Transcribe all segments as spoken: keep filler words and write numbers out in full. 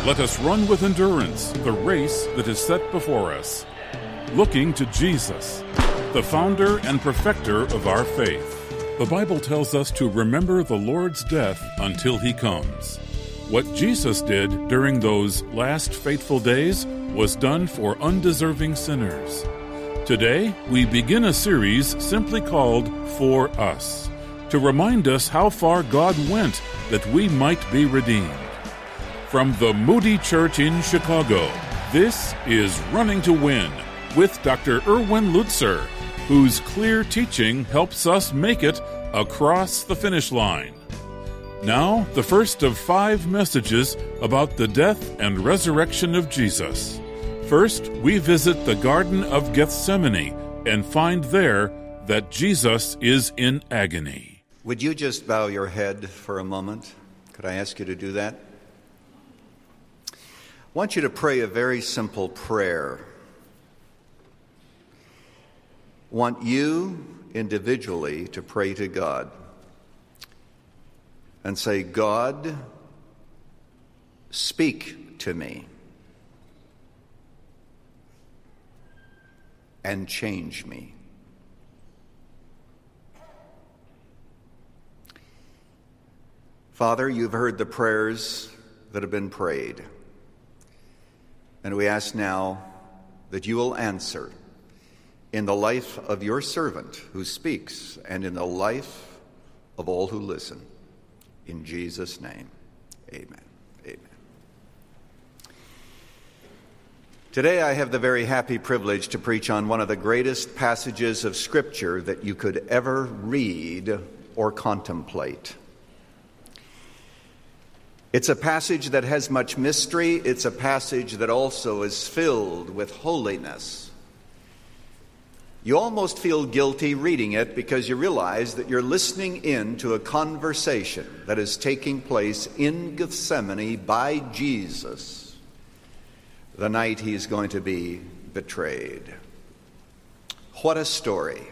Let us run with endurance the race that is set before us, looking to Jesus, the founder and perfecter of our faith. The Bible tells us to remember the Lord's death until he comes. What Jesus did during those last faithful days was done for undeserving sinners. Today, we begin a series simply called For Us, to remind us how far God went that we might be redeemed. From the Moody Church in Chicago, this is Running to Win with Doctor Erwin Lutzer, whose clear teaching helps us make it across the finish line. Now, the first of five messages about the death and resurrection of Jesus. First, we visit the Garden of Gethsemane and find there that Jesus is in agony. Would you just bow your head for a moment? Could I ask you to do that? I want you to pray a very simple prayer. I want you individually to pray to God and say, God, speak to me and change me. Father, you've heard the prayers that have been prayed. And we ask now that you will answer in the life of your servant who speaks and in the life of all who listen. In Jesus' name, amen. Amen. Today I have the very happy privilege to preach on one of the greatest passages of Scripture that you could ever read or contemplate. It's a passage that has much mystery. It's a passage that also is filled with holiness. You almost feel guilty reading it because you realize that you're listening in to a conversation that is taking place in Gethsemane by Jesus the night he's going to be betrayed. What a story.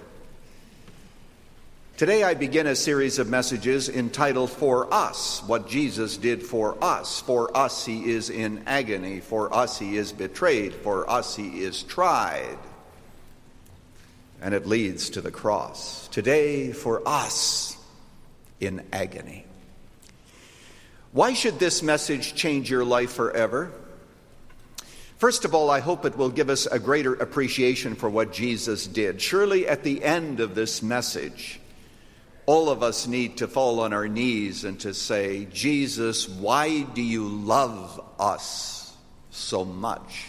Today I begin a series of messages entitled For Us, what Jesus did for us. For us he is in agony. For us he is betrayed. For us he is tried. And it leads to the cross. Today for us in agony. Why should this message change your life forever? First of all, I hope it will give us a greater appreciation for what Jesus did. Surely at the end of this message, all of us need to fall on our knees and to say, Jesus, why do you love us so much?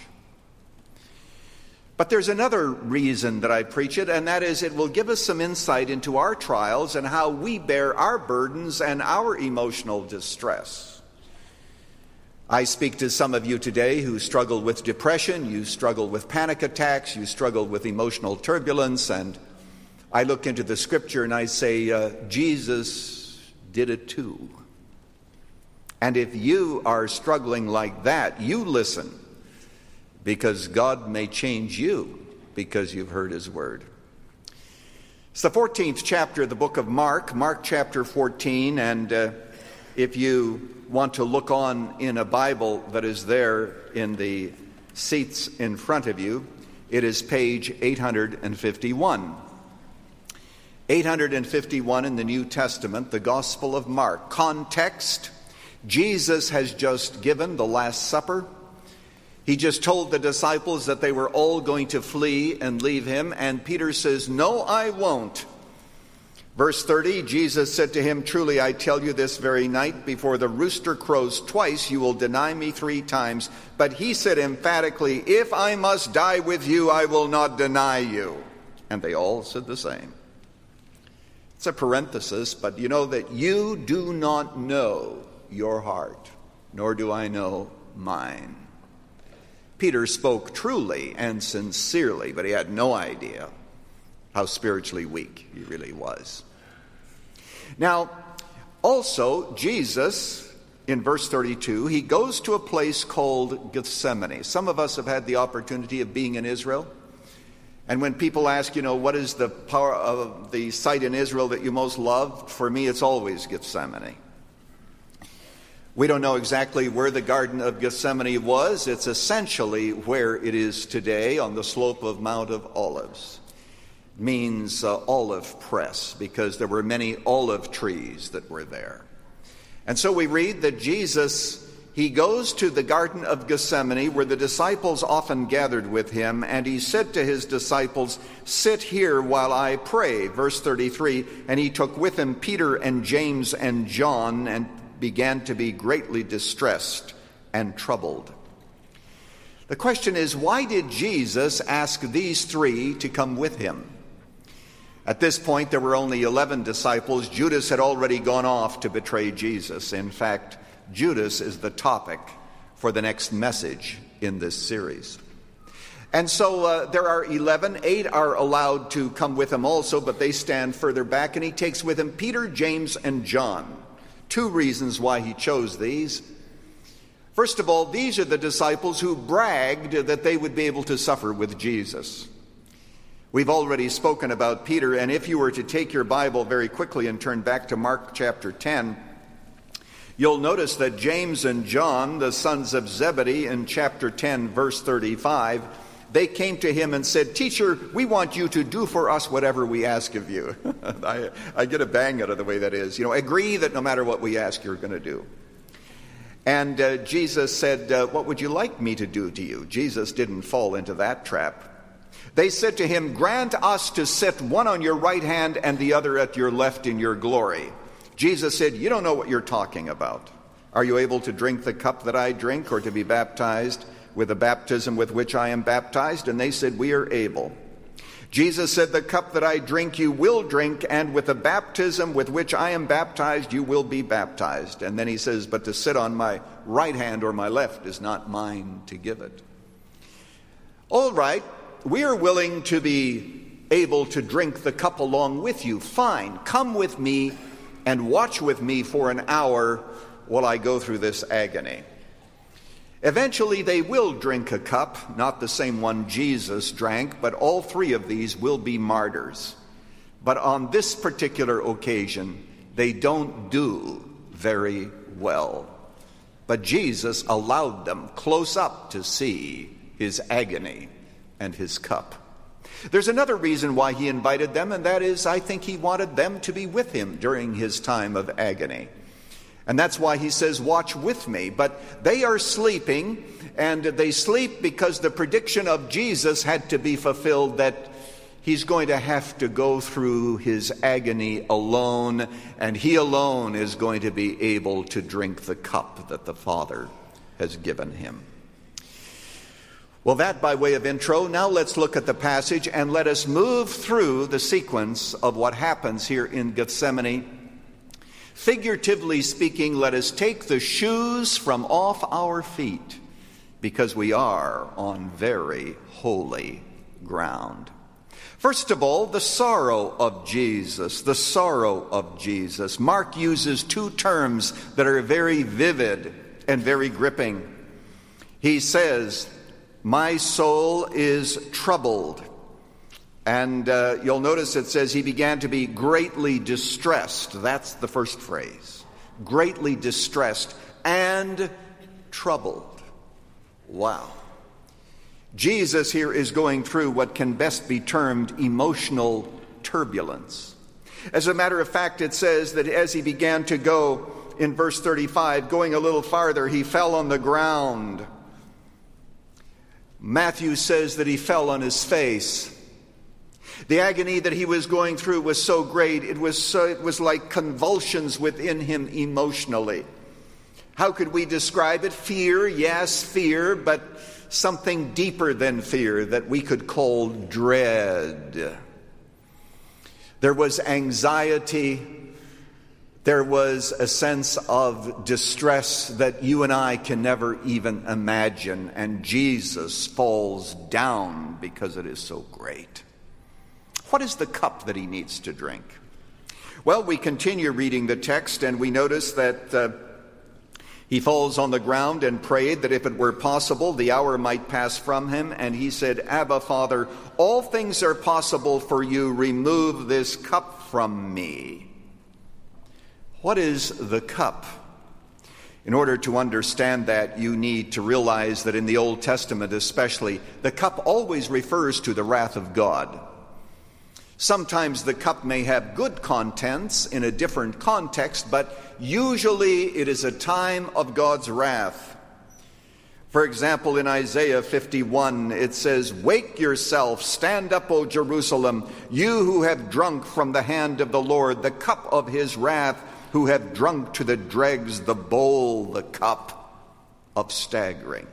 But there's another reason that I preach it, and that is it will give us some insight into our trials and how we bear our burdens and our emotional distress. I speak to some of you today who struggle with depression, you struggle with panic attacks, you struggle with emotional turbulence, and I look into the Scripture and I say, uh, Jesus did it too. And if you are struggling like that, you listen, because God may change you because you've heard his word. It's the fourteenth chapter of the book of Mark, Mark chapter fourteen, and uh, if you want to look on in a Bible that is there in the seats in front of you, it is page eight hundred fifty-one. eight hundred fifty-one in the New Testament, the Gospel of Mark. Context, Jesus has just given the Last Supper. He just told the disciples that they were all going to flee and leave him, and Peter says, no, I won't. Verse thirty, Jesus said to him, truly I tell you this very night, before the rooster crows twice, you will deny me three times. But he said emphatically, if I must die with you, I will not deny you. And they all said the same. It's a parenthesis, but you know that you do not know your heart, nor do I know mine. Peter spoke truly and sincerely, but he had no idea how spiritually weak he really was. Now, also, Jesus, in verse thirty-two, he goes to a place called Gethsemane. Some of us have had the opportunity of being in Israel. And when people ask, you know, what is the power of the site in Israel that you most love? For me, it's always Gethsemane. We don't know exactly where the Garden of Gethsemane was. It's essentially where it is today on the slope of Mount of Olives. It means uh, olive press because there were many olive trees that were there. And so we read that Jesus, he goes to the Garden of Gethsemane where the disciples often gathered with him, and he said to his disciples, "Sit here while I pray." Verse thirty-three, and he took with him Peter and James and John and began to be greatly distressed and troubled. The question is, why did Jesus ask these three to come with him? At this point, there were only eleven disciples. Judas had already gone off to betray Jesus. In fact, Judas is the topic for the next message in this series. And so uh, there are eleven. Eight are allowed to come with him also, but they stand further back, and he takes with him Peter, James, and John. Two reasons why he chose these. First of all, these are the disciples who bragged that they would be able to suffer with Jesus. We've already spoken about Peter, and if you were to take your Bible very quickly and turn back to Mark chapter ten, you'll notice that James and John, the sons of Zebedee, in chapter ten, verse thirty-five, they came to him and said, "Teacher, we want you to do for us whatever we ask of you." I, I get a bang out of the way that is. You know, agree that no matter what we ask, you're going to do. And uh, Jesus said, uh, "What would you like me to do to you?" Jesus didn't fall into that trap. They said to him, "Grant us to sit one on your right hand and the other at your left in your glory." Jesus said, "You don't know what you're talking about. Are you able to drink the cup that I drink, or to be baptized with the baptism with which I am baptized?" And they said, "We are able." Jesus said, "The cup that I drink you will drink, and with the baptism with which I am baptized you will be baptized." And then he says, "But to sit on my right hand or my left is not mine to give it." All right, we are willing to be able to drink the cup along with you. Fine, come with me and watch with me for an hour while I go through this agony. Eventually they will drink a cup, not the same one Jesus drank, but all three of these will be martyrs. But on this particular occasion, they don't do very well. But Jesus allowed them close up to see his agony and his cup. There's another reason why he invited them, and that is, I think he wanted them to be with him during his time of agony. And that's why he says, "Watch with me." But they are sleeping, and they sleep because the prediction of Jesus had to be fulfilled, that he's going to have to go through his agony alone, and he alone is going to be able to drink the cup that the Father has given him. Well, that by way of intro. Now let's look at the passage, and let us move through the sequence of what happens here in Gethsemane. Figuratively speaking, let us take the shoes from off our feet, because we are on very holy ground. First of all, the sorrow of Jesus, the sorrow of Jesus. Mark uses two terms that are very vivid and very gripping. He says, "My soul is troubled." And uh, you'll notice it says he began to be greatly distressed. That's the first phrase. Greatly distressed and troubled. Wow. Jesus here is going through what can best be termed emotional turbulence. As a matter of fact, it says that as he began to go, in verse thirty-five, going a little farther, he fell on the ground. Matthew says that he fell on his face. The agony that he was going through was so great, it was so, it was like convulsions within him emotionally. How could we describe it? Fear, yes, fear, but something deeper than fear that we could call dread. There was anxiety. There was a sense of distress that you and I can never even imagine, and Jesus falls down because it is so great. What is the cup that he needs to drink? Well, we continue reading the text, and we notice that uh, he falls on the ground and prayed that if it were possible, the hour might pass from him. And he said, "Abba, Father, all things are possible for you. Remove this cup from me." What is the cup? In order to understand that, you need to realize that in the Old Testament especially, the cup always refers to the wrath of God. Sometimes the cup may have good contents in a different context, but usually it is a time of God's wrath. For example, in Isaiah fifty-one, it says, "Wake yourself, stand up, O Jerusalem, you who have drunk from the hand of the Lord the cup of his wrath, who have drunk to the dregs the bowl, the cup of staggering."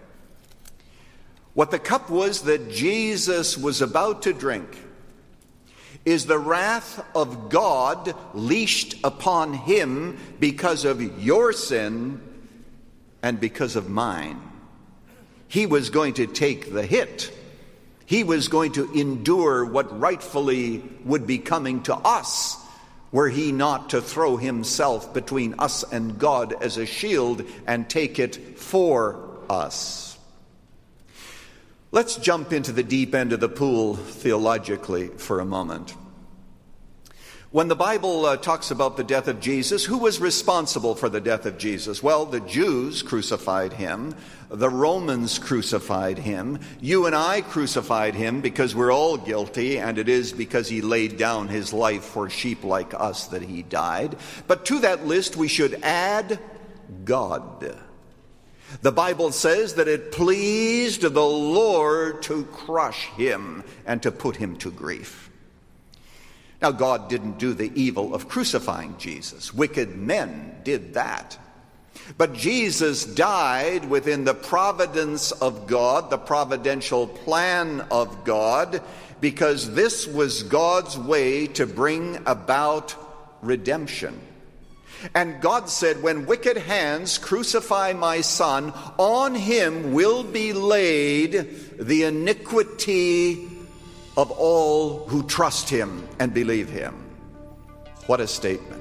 What the cup was that Jesus was about to drink is the wrath of God leashed upon him because of your sin and because of mine. He was going to take the hit. He was going to endure what rightfully would be coming to us, were he not to throw himself between us and God as a shield and take it for us. Let's jump into the deep end of the pool theologically for a moment. When the Bible uh, talks about the death of Jesus, who was responsible for the death of Jesus? Well, the Jews crucified him. The Romans crucified him. You and I crucified him because we're all guilty, and it is because he laid down his life for sheep like us that he died. But to that list we should add God. The Bible says that it pleased the Lord to crush him and to put him to grief. Now, God didn't do the evil of crucifying Jesus. Wicked men did that. But Jesus died within the providence of God, the providential plan of God, because this was God's way to bring about redemption. And God said, when wicked hands crucify my Son, on him will be laid the iniquity of all who trust him and believe him. What a statement.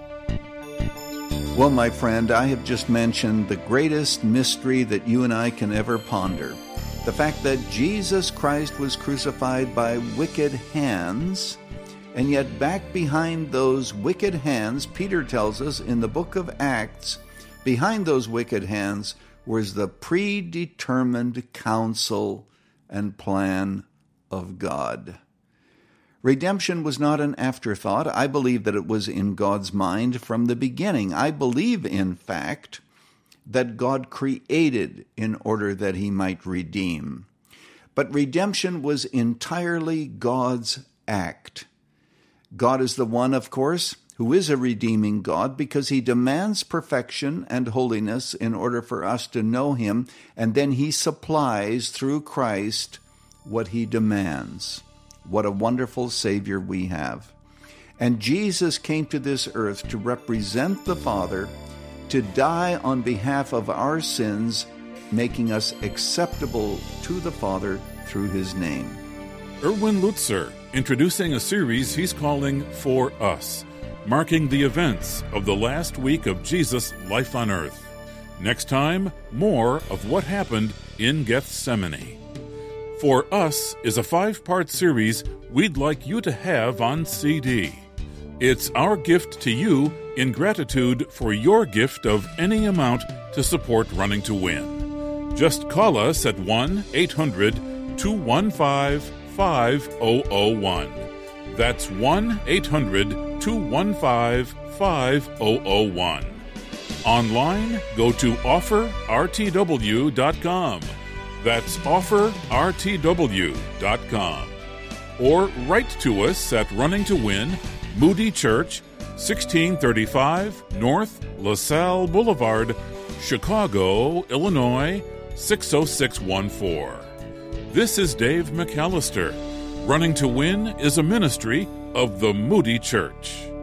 Well, my friend, I have just mentioned the greatest mystery that you and I can ever ponder. The fact that Jesus Christ was crucified by wicked hands, and yet back behind those wicked hands, Peter tells us in the book of Acts, behind those wicked hands was the predetermined counsel and plan of God. Redemption was not an afterthought. I believe that it was in God's mind from the beginning. I believe, in fact, that God created in order that he might redeem. But redemption was entirely God's act. God is the one, of course, who is a redeeming God because he demands perfection and holiness in order for us to know him, and then he supplies through Christ what he demands. What a wonderful Savior we have. And Jesus came to this earth to represent the Father, to die on behalf of our sins, making us acceptable to the Father through his name. Erwin Lutzer, introducing a series he's calling For Us, marking the events of the last week of Jesus' life on earth. Next time, more of what happened in Gethsemane. For Us is a five-part series we'd like you to have on C D. It's our gift to you in gratitude for your gift of any amount to support Running to Win. Just call us at one eight hundred two one five five zero zero one. That's one eight hundred two one five five zero zero one. Online, go to offer r t w dot com. That's offer r t w dot com. Or write to us at Running to Win, Moody Church, sixteen thirty-five North LaSalle Boulevard, Chicago, Illinois, six oh six one four. This is Dave McAllister. Running to Win is a ministry of the Moody Church.